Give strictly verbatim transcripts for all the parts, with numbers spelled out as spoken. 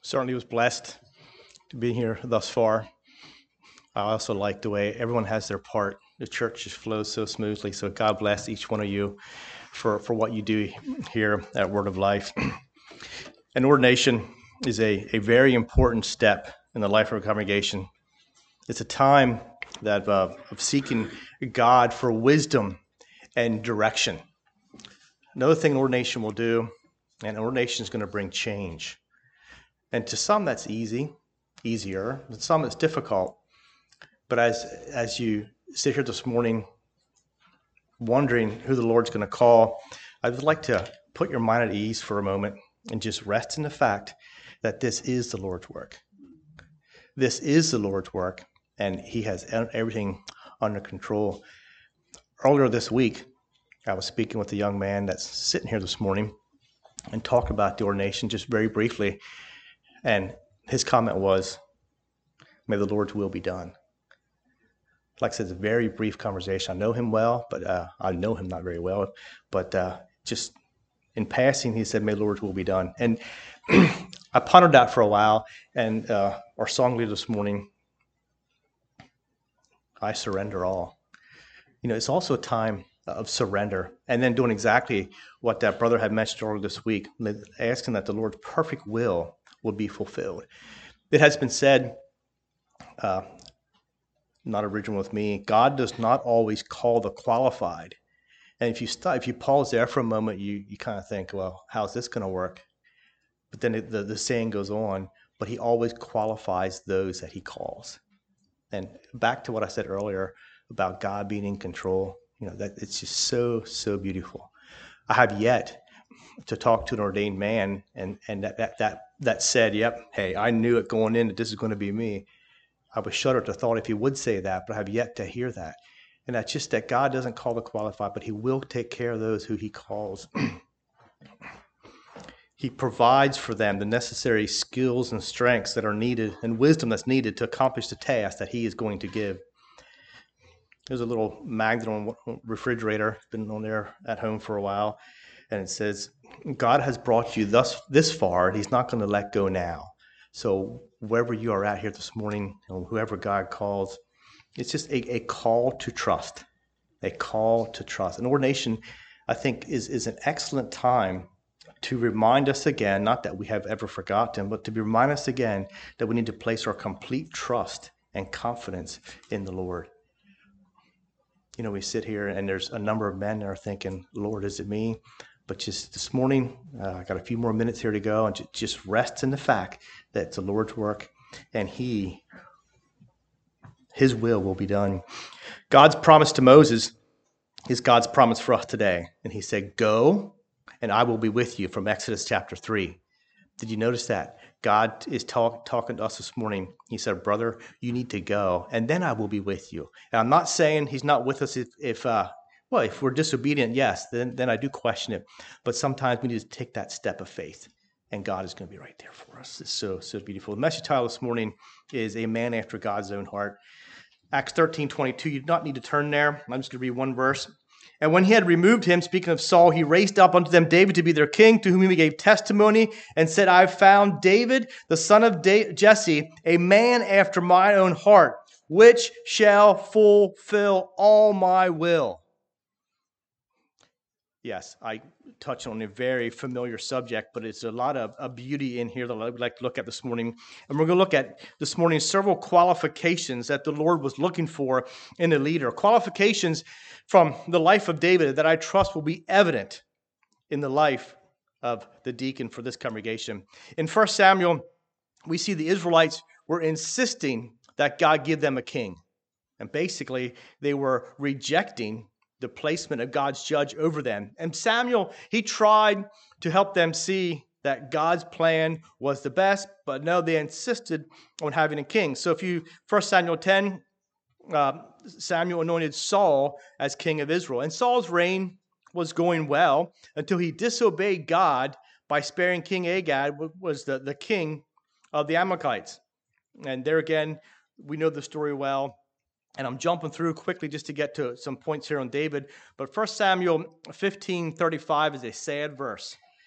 Certainly was blessed to be here thus far. I also like the way everyone has their part. The church just flows so smoothly. So God bless each one of you for, for what you do here at Word of Life. An ordination is a, a very important step in the life of a congregation. It's a time that uh, of seeking God for wisdom and direction. Another thing an ordination will do, and an ordination is going to bring change. And to some that's easy, easier. To some it's difficult. But as as you sit here this morning wondering who the Lord's going to call, I would like to put your mind at ease for a moment and just rest in the fact that this is the Lord's work. This is the Lord's work, and He has everything under control. Earlier this week, I was speaking with a young man that's sitting here this morning and talking about the ordination just very briefly. And his comment was, "May the Lord's will be done." Like I said, it's a very brief conversation. I know him well, but uh, I know him not very well. But uh, just in passing, he said, "May the Lord's will be done." And I pondered that for a while. And uh, our song leader this morning, "I surrender all." You know, it's also a time of surrender, and then doing exactly what that brother had mentioned earlier this week, asking that the Lord's perfect will will be fulfilled. It has been said, uh, not original with me, God does not always call the qualified. And if you stop, if you pause there for a moment, you you kind of think, well, how's this going to work? But then it, the, the saying goes on, but He always qualifies those that He calls. And back to what I said earlier about God being in control, you know, that it's just so, so beautiful. I have yet to talk to an ordained man and, and that, that, that, that said, yep, hey, I knew it going in that this is going to be me. I was shuddered to thought if he would say that, but I have yet to hear that. And that's just that God doesn't call the qualified, but He will take care of those who He calls. He provides for them the necessary skills and strengths that are needed and wisdom that's needed to accomplish the task that He is going to give. There's a little magnet on refrigerator, been on there at home for a while, and it says, God has brought you thus this far, and He's not going to let go now. So wherever you are at here this morning, or whoever God calls, it's just a, a call to trust, a call to trust. An ordination, I think, is, is an excellent time to remind us again, not that we have ever forgotten, but to remind us again that we need to place our complete trust and confidence in the Lord. You know, we sit here and there's a number of men that are thinking, Lord, is it me? But just this morning, uh, I got a few more minutes here to go, and just rest in the fact that it's the Lord's work, and He, His will will be done. God's promise to Moses is God's promise for us today. And He said, go, and I will be with you, from Exodus chapter three. Did you notice that? God is talk, talking to us this morning. He said, brother, you need to go, and then I will be with you. And I'm not saying He's not with us if, if uh, well, if we're disobedient, yes, then, then I do question it. But sometimes we need to take that step of faith, and God is going to be right there for us. It's so, so beautiful. The message title this morning is A Man After God's Own Heart. Acts thirteen twenty-two, you do not need to turn there. I'm just going to read one verse. And when He had removed him, speaking of Saul, He raised up unto them David to be their king, to whom He gave testimony, and said, I have found David, the son of Jesse, a man after my own heart, which shall fulfill all my will. Yes, I touched on a very familiar subject, but it's a lot of, of beauty in here that I would like to look at this morning. And we're going to look at this morning several qualifications that the Lord was looking for in a leader. Qualifications from the life of David that I trust will be evident in the life of the deacon for this congregation. In First Samuel, we see the Israelites were insisting that God give them a king. And basically, they were rejecting the placement of God's judge over them. And Samuel, he tried to help them see that God's plan was the best, but no, they insisted on having a king. So if you, First Samuel ten, uh, Samuel anointed Saul as king of Israel. And Saul's reign was going well until he disobeyed God by sparing King Agag, who was the, the king of the Amalekites. And there again, we know the story well. And I'm jumping through quickly just to get to some points here on David. But First Samuel fifteen thirty-five is a sad verse.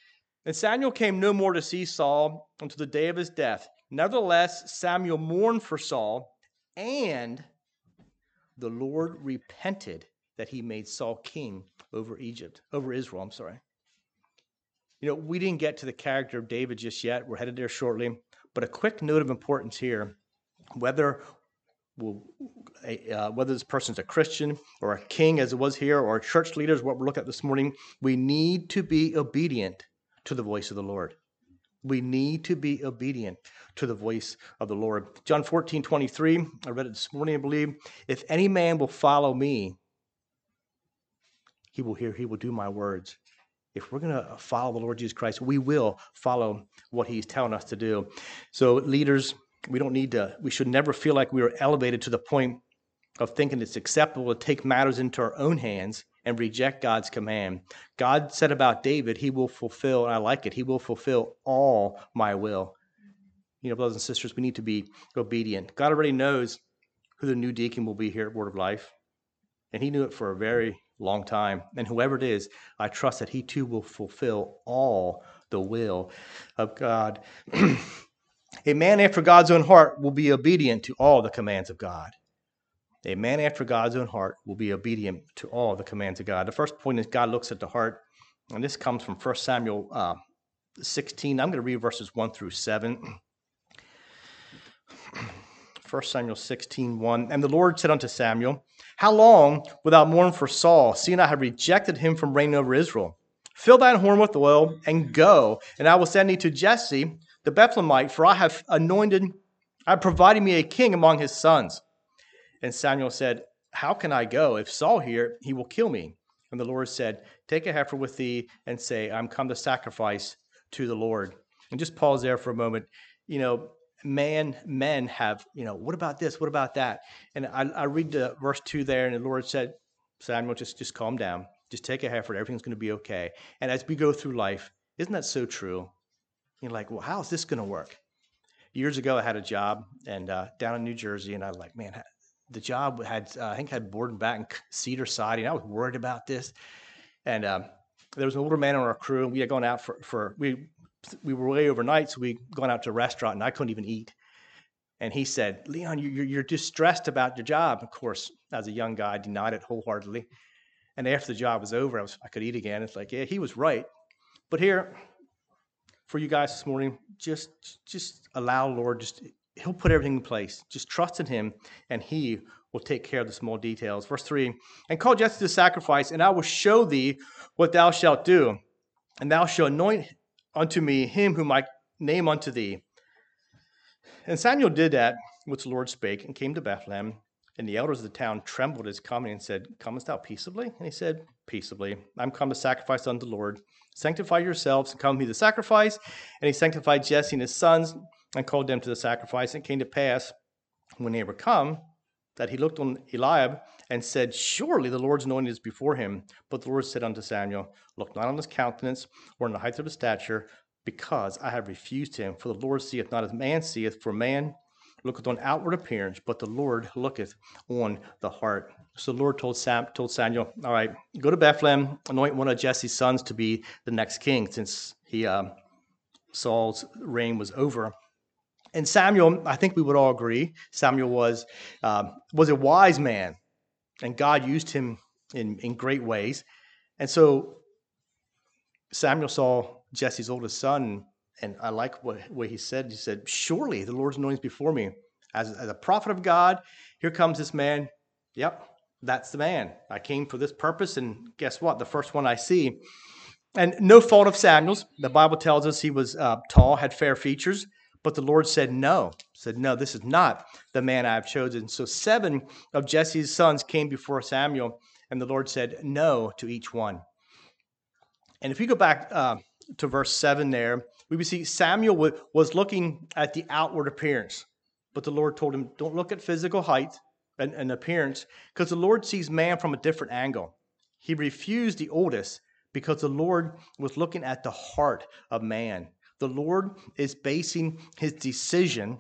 And Samuel came no more to see Saul until the day of his death. Nevertheless, Samuel mourned for Saul, and the Lord repented that he made Saul king over Egypt, over Israel, I'm sorry. You know, we didn't get to the character of David just yet. We're headed there shortly. But a quick note of importance here, whether Will, uh, whether this person's a Christian or a king, as it was here, or a church leader, is what we're looking at this morning, we need to be obedient to the voice of the Lord. We need to be obedient to the voice of the Lord. John fourteen twenty-three, I read it this morning, I believe. If any man will follow me, he will hear, he will do my words. If we're going to follow the Lord Jesus Christ, we will follow what he's telling us to do. So leaders, we don't need to, we should never feel like we are elevated to the point of thinking it's acceptable to take matters into our own hands and reject God's command. God said about David, he will fulfill, and I like it, he will fulfill all my will. You know, brothers and sisters, we need to be obedient. God already knows who the new deacon will be here at Word of Life, and he knew it for a very long time. And whoever it is, I trust that he too will fulfill all the will of God. A man after God's own heart will be obedient to all the commands of God. A man after God's own heart will be obedient to all the commands of God. The first point is God looks at the heart, and this comes from First Samuel uh, sixteen. I'm going to read verses one through seven. First Samuel sixteen, one. And the Lord said unto Samuel, how long wilt thou mourn for Saul, seeing I have rejected him from reigning over Israel? Fill thine horn with oil, and go, and I will send thee to Jesse the Bethlehemite, for I have anointed, I have provided me a king among his sons. And Samuel said, how can I go? If Saul hear, he will kill me. And the Lord said, take a heifer with thee, and say, I'm come to sacrifice to the Lord. And just pause there for a moment. You know, man, men have, you know, what about this? What about that? And I, I read the verse two there, and the Lord said, Samuel, just, just calm down. Just take a heifer. Everything's going to be okay. And as we go through life, isn't that so true? You're like, well, how is this going to work? Years ago, I had a job and uh, down in New Jersey, and I was like, man, the job had, uh, I think, had board and batten cedar siding. I was worried about this. And um, there was an older man on our crew, and we had gone out for, for we we were away overnight, so we gone out to a restaurant, and I couldn't even eat. And he said, Leon, you're, you're distressed about your job. Of course, as a young guy, I denied it wholeheartedly. And after the job was over, I, was, I could eat again. It's like, yeah, he was right. But here, for you guys this morning, just just allow Lord, just he'll put everything in place. Just trust in him, and he will take care of the small details. Verse three, and call Jesse to sacrifice, and I will show thee what thou shalt do. And thou shalt anoint unto me him whom I name unto thee. And Samuel did that which the Lord spake, and came to Bethlehem. And the elders of the town trembled at his coming, and said, comest thou peaceably? And he said, peaceably. I'm come to sacrifice unto the Lord. Sanctify yourselves, and come to the sacrifice. And he sanctified Jesse and his sons, and called them to the sacrifice. And it came to pass, when they were come, that he looked on Eliab, and said, surely the Lord's anointed is before him. But the Lord said unto Samuel, look not on his countenance, or on the height of his stature, because I have refused him. For the Lord seeth not as man seeth, for man looketh on outward appearance, but the Lord looketh on the heart. So the Lord told Sam, told Samuel, all right, go to Bethlehem, anoint one of Jesse's sons to be the next king, since he um, Saul's reign was over. And Samuel, I think we would all agree, Samuel was um, was a wise man, and God used him in, in great ways. And so Samuel saw Jesse's oldest son, and I like what, what he said. He said, surely the Lord's anointing is before me. As, as a prophet of God, here comes this man. Yep, that's the man. I came for this purpose, and guess what? The first one I see. And no fault of Samuel's. The Bible tells us he was uh, tall, had fair features, but the Lord said no. Said, no, this is not the man I have chosen. So seven of Jesse's sons came before Samuel, and the Lord said no to each one. And if you go back uh, to verse seven there, we would see Samuel w- was looking at the outward appearance, but the Lord told him, don't look at physical height and, and appearance, because the Lord sees man from a different angle. He refused the oldest because the Lord was looking at the heart of man. The Lord is basing his decision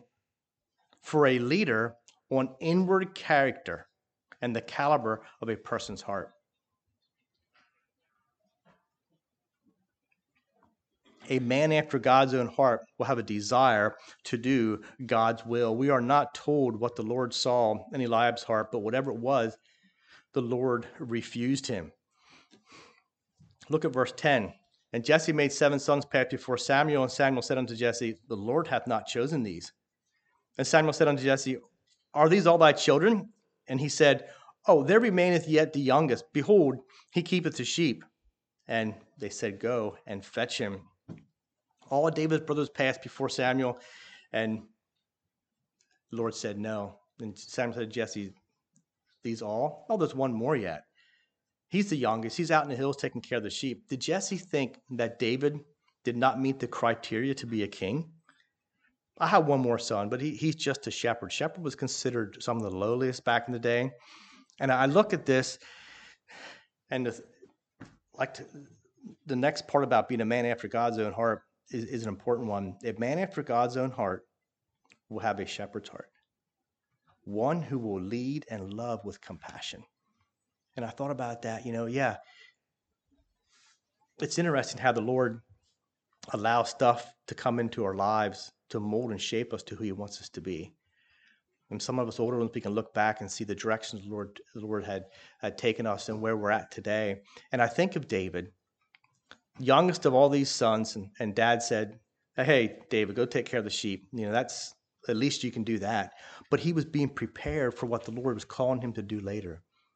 for a leader on inward character and the caliber of a person's heart. A man after God's own heart will have a desire to do God's will. We are not told what the Lord saw in Eliab's heart, but whatever it was, the Lord refused him. Look at verse ten. And Jesse made seven sons pass before Samuel, and Samuel said unto Jesse, the Lord hath not chosen these. And Samuel said unto Jesse, are these all thy children? And he said, oh, there remaineth yet the youngest. Behold, he keepeth the sheep. And they said, go and fetch him. All of David's brothers passed before Samuel, and the Lord said, no. And Samuel said to Jesse, these all? Oh, there's one more yet. He's the youngest. He's out in the hills taking care of the sheep. Did Jesse think that David did not meet the criteria to be a king? I have one more son, but he, he's just a shepherd. Shepherd was considered some of the lowliest back in the day. And I look at this, and the, like to, the next part about being a man after God's own heart is, is an important one. A man after God's own heart will have a shepherd's heart, one who will lead and love with compassion. And I thought about that, you know, yeah, it's interesting how the Lord allows stuff to come into our lives to mold and shape us to who he wants us to be. And some of us older ones, we can look back and see the directions the Lord, the Lord had, had taken us and where we're at today. And I think of David, youngest of all these sons, and, and dad said, hey, David, go take care of the sheep. You know, that's, at least you can do that. But he was being prepared for what the Lord was calling him to do later.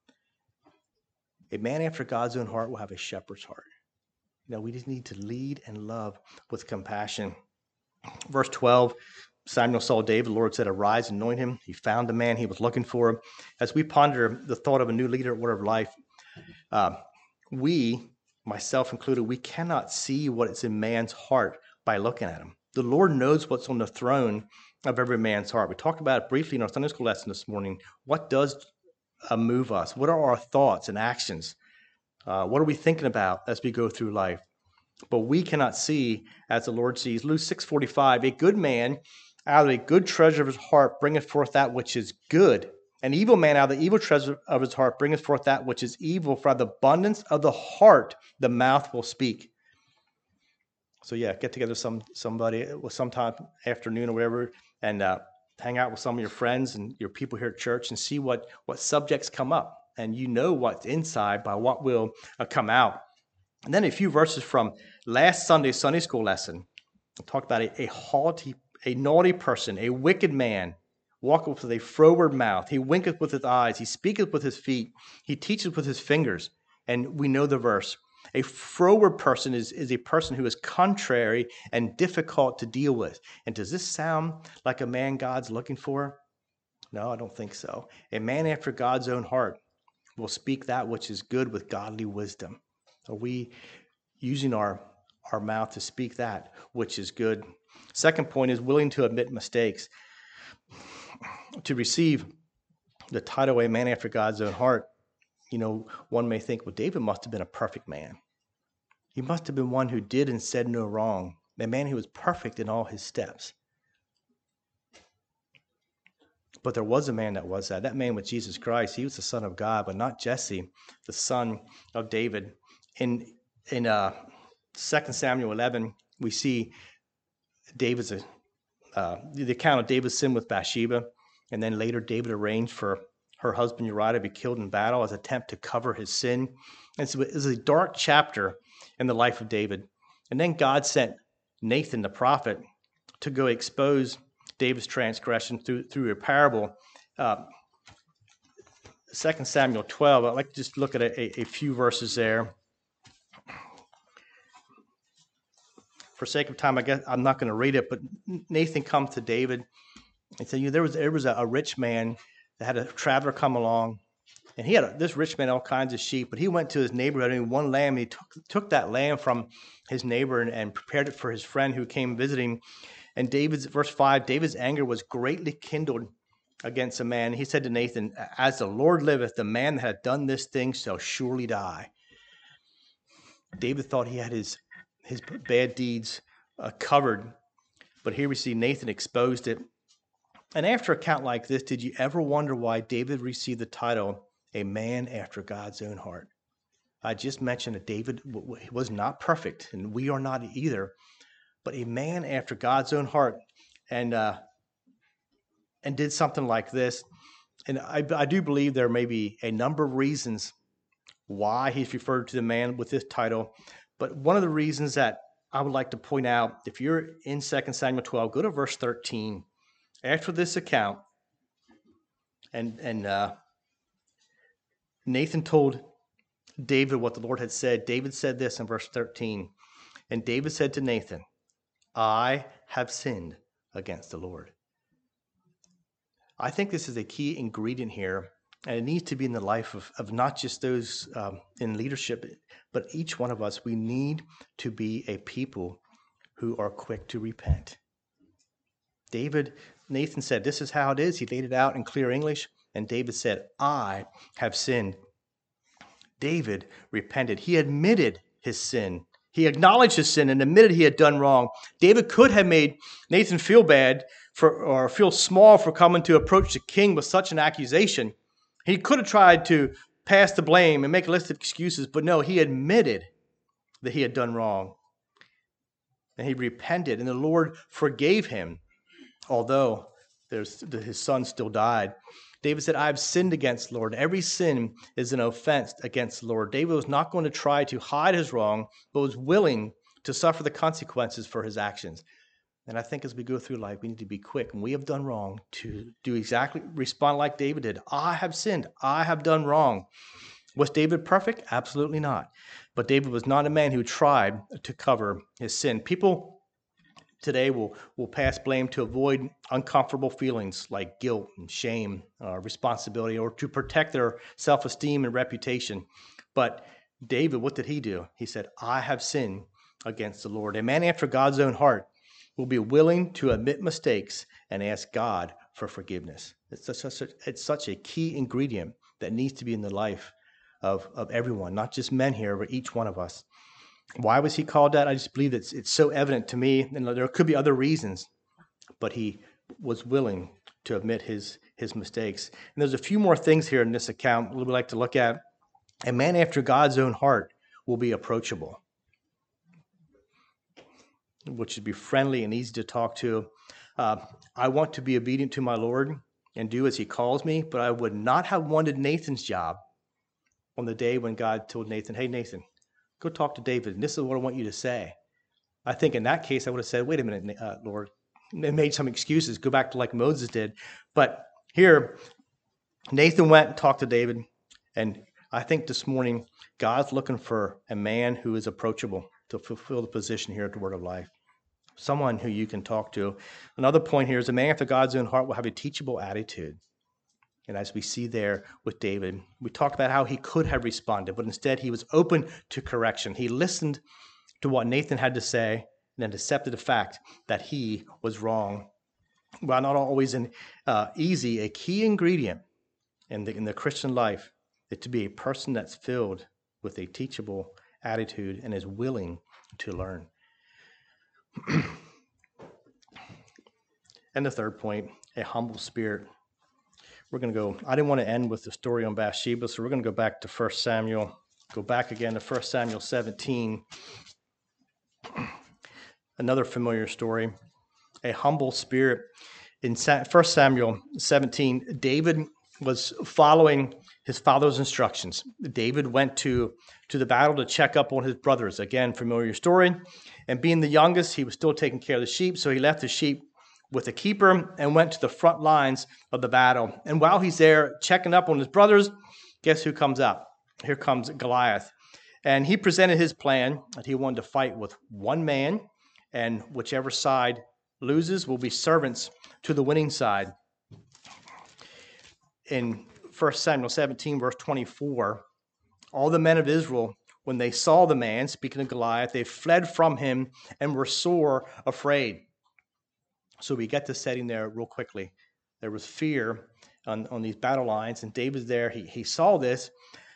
A man after God's own heart will have a shepherd's heart. You know, we just need to lead and love with compassion. Verse twelve, Samuel saw David. The Lord said, arise, anoint him. He found the man he was looking for. As we ponder the thought of a new leader at Word of Life, uh, we, myself included, we cannot see what is in man's heart by looking at him. The Lord knows what's on the throne of every man's heart. We talked about it briefly in our Sunday school lesson this morning. What does uh, move us? What are our thoughts and actions? Uh, what are we thinking about as we go through life? But we cannot see as the Lord sees. Luke six forty-five, a good man out of a good treasure of his heart bringeth forth that which is good. An evil man out of the evil treasure of his heart bringeth forth that which is evil. For out of the abundance of the heart, the mouth will speak. So yeah, get together some somebody sometime afternoon or whatever, and uh, hang out with some of your friends and your people here at church and see what, what subjects come up. And you know what's inside by what will uh, come out. And then a few verses from last Sunday's Sunday school lesson. We talked about a, a haughty, a naughty person, a wicked man, walketh with a froward mouth. He winketh with his eyes. He speaketh with his feet. He teacheth with his fingers. And we know the verse. A froward person is, is a person who is contrary and difficult to deal with. And does this sound like a man God's looking for? No, I don't think so. A man after God's own heart will speak that which is good with godly wisdom. Are we using our, our mouth to speak that which is good? Second point is willing to admit mistakes. To receive the title a man after God's own heart, you know, one may think, well, David must have been a perfect man. He must have been one who did and said no wrong, a man who was perfect in all his steps. But there was a man that was that. That man was Jesus Christ. He was the Son of God, but not Jesse, the son of David. In in uh, Second Samuel eleven, we see David's uh, the account of David's sin with Bathsheba, and then later David arranged for her husband Uriah to be killed in battle as an attempt to cover his sin. And so it was a dark chapter in the life of David. And then God sent Nathan the prophet to go expose David's transgression through through a parable. Uh, Second Samuel twelve. I'd like to just look at a, a few verses there. For sake of time, I guess I'm not going to read it, but Nathan comes to David and said, you know, there was there was a, a rich man that had a traveler come along, and he had a, this rich man had all kinds of sheep, but he went to his neighborhood and one lamb, and he took took that lamb from his neighbor and, and prepared it for his friend who came visiting. And David's verse five, David's anger was greatly kindled against the man. He said to Nathan, as the Lord liveth, the man that hath done this thing shall surely die. David thought he had his his bad deeds uh, covered, but here we see Nathan exposed it. And after a account like this, did you ever wonder why David received the title, a man after God's own heart? I just mentioned that David was not perfect, and we are not either, but a man after God's own heart, and uh, and did something like this. And I, I do believe there may be a number of reasons why he's referred to the man with this title. But one of the reasons that I would like to point out, if you're in Second Samuel twelve, go to verse thirteen. After this account, and, and uh, Nathan told David what the Lord had said. David said this in verse thirteen. And David said to Nathan, I have sinned against the Lord. I think this is a key ingredient here, and it needs to be in the life of, of not just those um, in leadership, but each one of us. We need to be a people who are quick to repent. David, Nathan said, this is how it is. He laid it out in clear English, and David said, I have sinned. David repented. He admitted his sin. He acknowledged his sin and admitted he had done wrong. David could have made Nathan feel bad for, or feel small for coming to approach the king with such an accusation. He could have tried to pass the blame and make a list of excuses, but no, he admitted that he had done wrong. And he repented, and the Lord forgave him, although there's, his son still died. David said, I have sinned against the Lord. Every sin is an offense against the Lord. David was not going to try to hide his wrong, but was willing to suffer the consequences for his actions. And I think as we go through life, we need to be quick. When we have done wrong, to do exactly, respond like David did. I have sinned. I have done wrong. Was David perfect? Absolutely not. But David was not a man who tried to cover his sin. People today will, will pass blame to avoid uncomfortable feelings like guilt and shame, uh, responsibility, or to protect their self-esteem and reputation. But David, what did he do? He said, I have sinned against the Lord. A man after God's own heart will be willing to admit mistakes and ask God for forgiveness. It's such a, it's such a key ingredient that needs to be in the life of, of everyone, not just men here, but each one of us. Why was he called that? I just believe it's, it's so evident to me, and there could be other reasons, but he was willing to admit his, his mistakes. And there's a few more things here in this account we'd like to look at. A man after God's own heart will be approachable, which should be friendly and easy to talk to. Uh, I want to be obedient to my Lord and do as he calls me, but I would not have wanted Nathan's job on the day when God told Nathan, hey, Nathan, go talk to David, and this is what I want you to say. I think in that case, I would have said, wait a minute, uh, Lord, and made some excuses, go back to like Moses did. But here, Nathan went and talked to David, and I think this morning, God's looking for a man who is approachable to fulfill the position here at the Word of Life, someone who you can talk to. Another point here is a man after God's own heart will have a teachable attitude. And as we see there with David, we talked about how he could have responded, but instead he was open to correction. He listened to what Nathan had to say and then accepted the fact that he was wrong. While not always an, uh, easy, a key ingredient in the, in the Christian life is to be a person that's filled with a teachable attitude and is willing to learn. And the third point, a humble spirit. We're going to go, I didn't want to end with the story on Bathsheba, so we're going to go back to First Samuel. Go back again to First Samuel seventeen. Another familiar story, a humble spirit. In First Samuel seventeen, David was following his father's instructions. David went to, to the battle to check up on his brothers. Again, familiar story. And being the youngest, he was still taking care of the sheep, so he left the sheep with a keeper and went to the front lines of the battle. And while he's there checking up on his brothers, guess who comes up? Here comes Goliath. And he presented his plan that he wanted to fight with one man, and whichever side loses will be servants to the winning side. In First Samuel seventeen, verse twenty-four, all the men of Israel, when they saw the man, speaking of Goliath, they fled from him and were sore afraid. So we get the setting there real quickly. There was fear on, on these battle lines, and David's there. He, he saw this.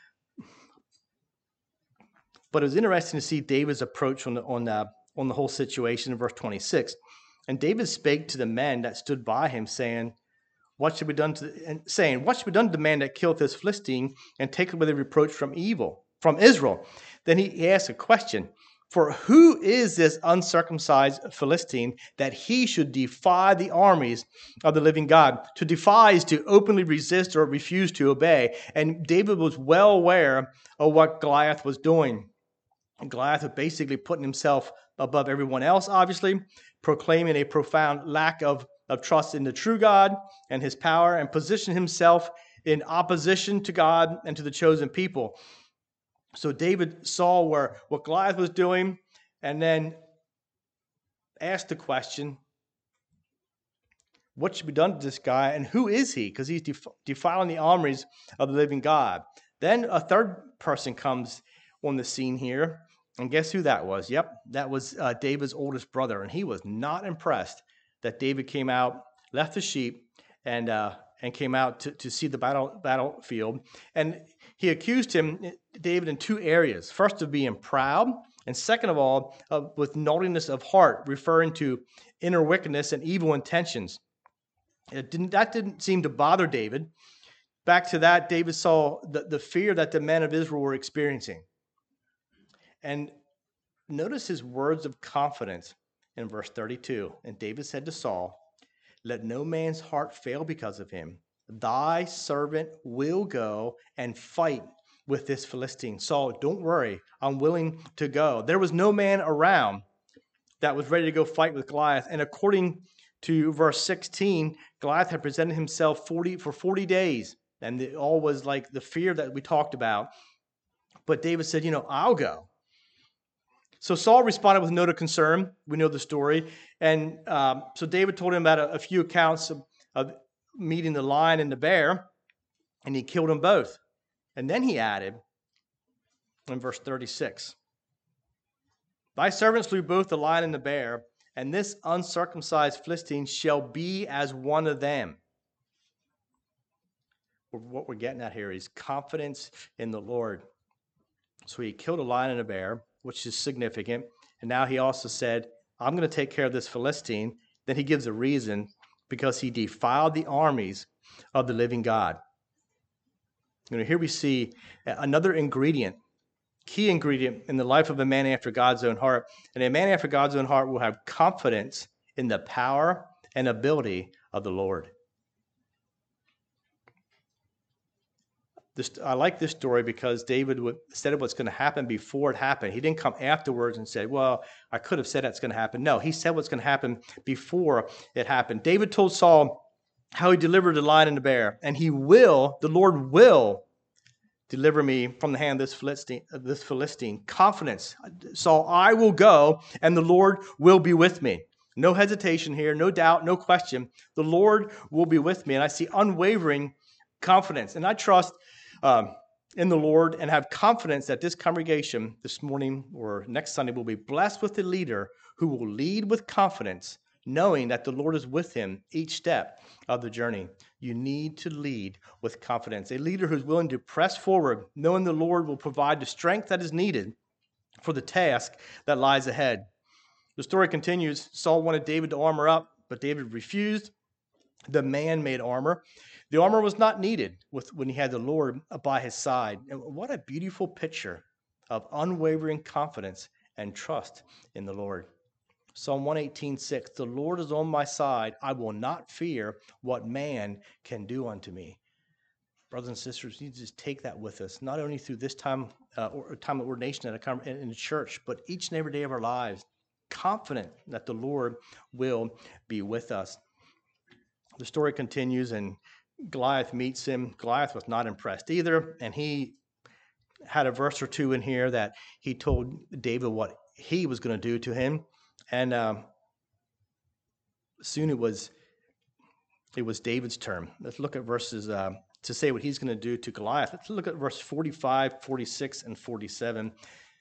But it was interesting to see David's approach on the, on, the, on the whole situation in verse twenty-six. And David spake to the men that stood by him, saying, What should be done to the, and saying, What should be done to the man that killeth this Philistine and taketh away the reproach from evil, from Israel? Then he, he asked a question. For who is this uncircumcised Philistine that he should defy the armies of the living God? To defy is to openly resist or refuse to obey. And David was well aware of what Goliath was doing. And Goliath was basically putting himself above everyone else, obviously, proclaiming a profound lack of, of trust in the true God and his power, and positioning himself in opposition to God and to the chosen people. So David saw where what Goliath was doing and then asked the question, what should be done to this guy, and who is he? Because he's def- defiling the armies of the living God. Then a third person comes on the scene here, and guess who that was? Yep, that was uh, David's oldest brother, and he was not impressed that David came out, left the sheep, and uh, and came out to, to see the battle battlefield. And he accused him, David, in two areas. First, of being proud, and second of all, uh, with naughtiness of heart, referring to inner wickedness and evil intentions. It didn't, that didn't seem to bother David. Back to that, David saw the, the fear that the men of Israel were experiencing. And notice his words of confidence in verse thirty-two. And David said to Saul, let no man's heart fail because of him. Thy servant will go and fight with this Philistine. Saul, don't worry, I'm willing to go. There was no man around that was ready to go fight with Goliath. And according to verse sixteen, Goliath had presented himself forty for forty days. And it all was like the fear that we talked about. But David said, you know, I'll go. So Saul responded with a note of concern. We know the story. And um, so David told him about a, a few accounts of, of meeting the lion and the bear, and he killed them both. And then he added in verse thirty-six, thy servant slew both the lion and the bear, and this uncircumcised Philistine shall be as one of them. What we're getting at here is confidence in the Lord. So he killed a lion and a bear, which is significant. And now he also said, I'm going to take care of this Philistine. Then he gives a reason, because he defiled the armies of the living God. You know, here we see another ingredient, key ingredient in the life of a man after God's own heart. And a man after God's own heart will have confidence in the power and ability of the Lord. This, I like this story because David said what's going to happen before it happened. He didn't come afterwards and say, well, I could have said that's going to happen. No, he said what's going to happen before it happened. David told Saul how he delivered the lion and the bear, and he will, the Lord will deliver me from the hand of this Philistine, this Philistine. Confidence. Saul, I will go, and the Lord will be with me. No hesitation here, no doubt, no question. The Lord will be with me, and I see unwavering confidence. And I trust Um, in the Lord and have confidence that this congregation this morning or next Sunday will be blessed with a leader who will lead with confidence, knowing that the Lord is with him each step of the journey. You need to lead with confidence. A leader who's willing to press forward, knowing the Lord will provide the strength that is needed for the task that lies ahead. The story continues. Saul wanted David to armor up, but David refused the man-made armor. The armor was not needed with, when he had the Lord by his side. And what a beautiful picture of unwavering confidence and trust in the Lord. Psalm one eighteen, six, the Lord is on my side. I will not fear what man can do unto me. Brothers and sisters, you need to just take that with us, not only through this time, uh, or time of ordination at a, in the church, but each and every day of our lives, confident that the Lord will be with us. The story continues, and Goliath meets him. Goliath was not impressed either, and he had a verse or two in here that he told David what he was going to do to him, and um, soon it was it was David's turn. Let's look at verses uh, to say what he's going to do to Goliath. Let's look at verse forty-five, forty-six, and forty-seven.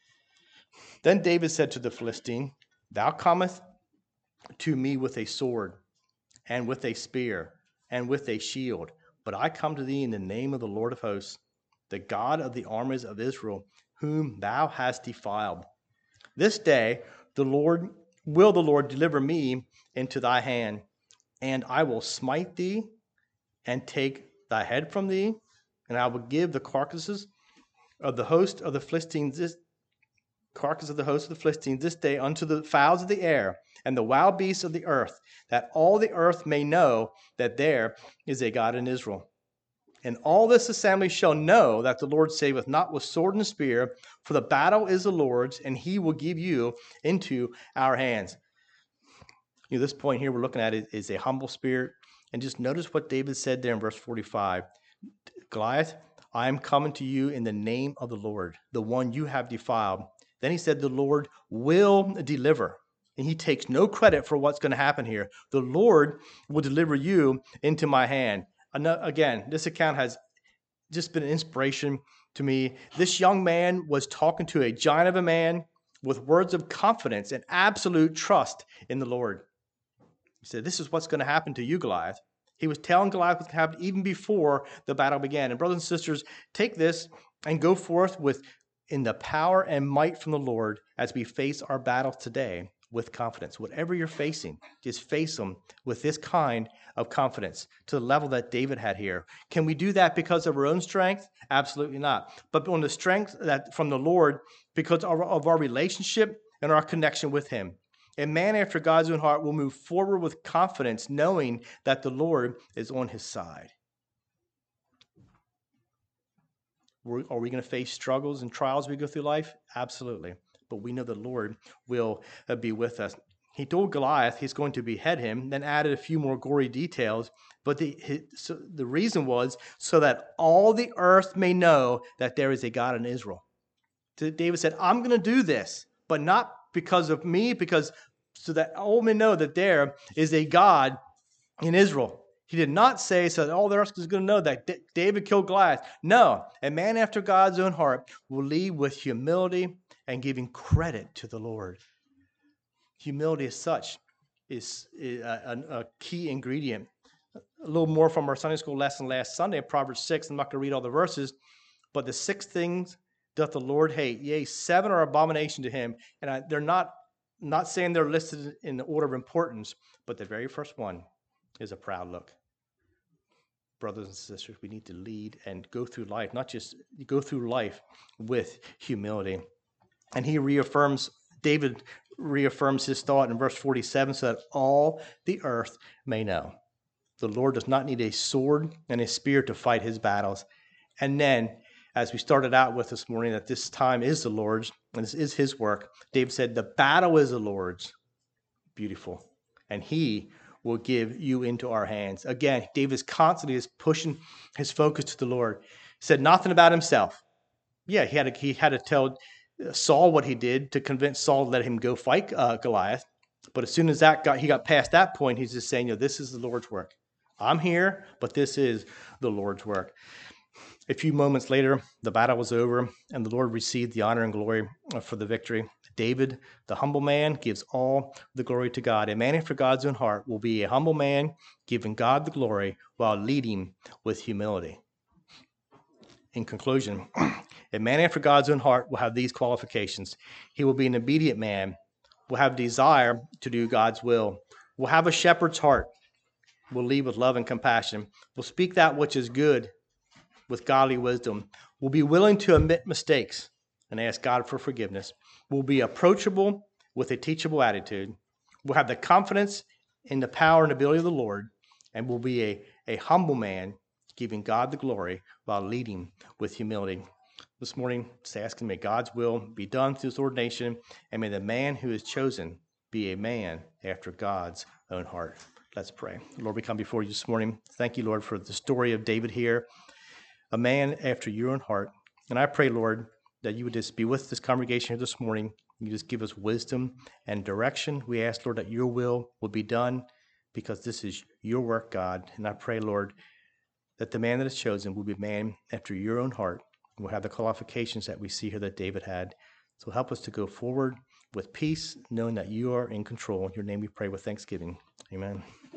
Then David said to the Philistine, thou comest to me with a sword, and with a spear, and with a shield. But I come to thee in the name of the Lord of hosts, the God of the armies of Israel, whom thou hast defiled. This day the Lord will the Lord deliver me into thy hand, and I will smite thee, and take thy head from thee, and I will give the carcasses of the host of the Philistines this carcass of the host of the Philistines this day unto the fowls of the air and the wild beasts of the earth, that all the earth may know that there is a God in Israel. And all this assembly shall know that the Lord saveth not with sword and spear, for the battle is the Lord's, and he will give you into our hands. You know, this point here we're looking at is, is a humble spirit. And just notice what David said there in verse forty-five. Goliath, I am coming to you in the name of the Lord, the one you have defiled. Then he said, the Lord will deliver. And he takes no credit for what's going to happen here. The Lord will deliver you into my hand. Again, this account has just been an inspiration to me. This young man was talking to a giant of a man with words of confidence and absolute trust in the Lord. He said, this is what's going to happen to you, Goliath. He was telling Goliath what happened even before the battle began. And brothers and sisters, take this and go forth with in the power and might from the Lord as we face our battles today with confidence. Whatever you're facing, just face them with this kind of confidence to the level that David had here. Can we do that because of our own strength? Absolutely not. But on the strength that from the Lord because of our, of our relationship and our connection with him. A man after God's own heart will move forward with confidence, knowing that the Lord is on his side. Are we going to face struggles and trials as we go through life? Absolutely. But we know the Lord will be with us. He told Goliath he's going to behead him, then added a few more gory details. But the, his, so the reason was so that all the earth may know that there is a God in Israel. David said, I'm going to do this, but not because of me, because so that all may know that there is a God in Israel. He did not say so that all the earth is going to know that D- David killed Goliath. No, a man after God's own heart will lead with humility and giving credit to the Lord. Humility as such is a, a, a key ingredient. A little more from our Sunday school lesson last Sunday, Proverbs six. I'm not going to read all the verses, but the six things doth the Lord hate. Yea, seven are abomination to him. And I, they're not, not saying they're listed in the order of importance, but the very first one is a proud look. Brothers and sisters, we need to lead and go through life, not just go through life with humility. And he reaffirms, David reaffirms his thought in verse forty-seven, so that all the earth may know. The Lord does not need a sword and a spear to fight his battles. And then, as we started out with this morning, that this time is the Lord's, and this is his work, David said, the battle is the Lord's. Beautiful. And he will give you into our hands. Again, David constantly is pushing his focus to the Lord. He said nothing about himself. Yeah, he had to, he had to tell Saul what he did to convince Saul to let him go fight uh, Goliath. But as soon as that got, he got past that point, he's just saying, you know, this is the Lord's work. I'm here, but this is the Lord's work. A few moments later, the battle was over, and the Lord received the honor and glory for the victory. David, the humble man, gives all the glory to God. A man after God's own heart will be a humble man, giving God the glory while leading with humility. In conclusion, a man after God's own heart will have these qualifications. He will be an obedient man, will have desire to do God's will, will have a shepherd's heart, will lead with love and compassion, will speak that which is good with godly wisdom, will be willing to admit mistakes and ask God for forgiveness, will be approachable with a teachable attitude, will have the confidence in the power and ability of the Lord, and will be a, a humble man, giving God the glory while leading with humility. This morning, just asking, may God's will be done through his ordination, and may the man who is chosen be a man after God's own heart. Let's pray. Lord, we come before you this morning. Thank you, Lord, for the story of David here, a man after your own heart. And I pray, Lord, that you would just be with this congregation here this morning. You just give us wisdom and direction. We ask, Lord, that your will will be done because this is your work, God. And I pray, Lord, that the man that is chosen will be a man after your own heart and will have the qualifications that we see here that David had. So help us to go forward with peace, knowing that you are in control. In your name we pray with thanksgiving. Amen.